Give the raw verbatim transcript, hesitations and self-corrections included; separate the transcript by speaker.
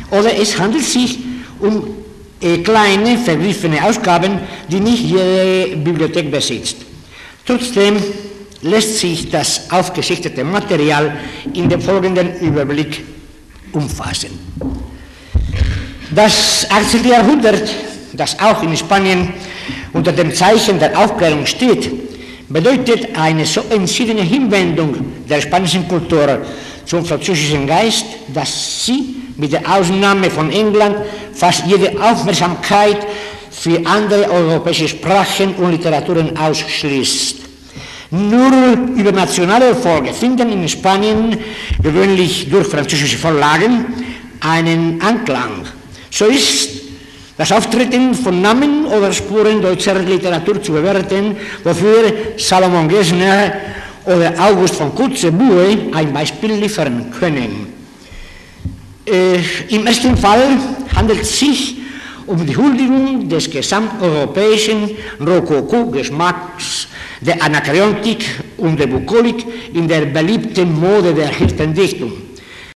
Speaker 1: oder es handelt sich um äh, kleine, vergriffene Ausgaben, die nicht jede Bibliothek besitzt. Trotzdem lässt sich das aufgeschichtete Material in dem folgenden Überblick umfassen. Das achtzehnte. Jahrhundert, das auch in Spanien unter dem Zeichen der Aufklärung steht, bedeutet eine so entschiedene Hinwendung der spanischen Kultur zum französischen Geist, dass sie mit der Ausnahme von England fast jede Aufmerksamkeit für andere europäische Sprachen und Literaturen ausschließt. Nur übernationale Erfolge finden in Spanien, gewöhnlich durch französische Verlagen, einen Anklang. So ist das Auftreten von Namen oder Spuren deutscher Literatur zu bewerten, wofür Salomon Gessner oder August von Kotzebue ein Beispiel liefern können. Äh, Im ersten Fall handelt es sich um die Huldigung des gesamteuropäischen Rokoko-Geschmacks, der Anakreontik und der Bukolik in der beliebten Mode der Hirtendichtung.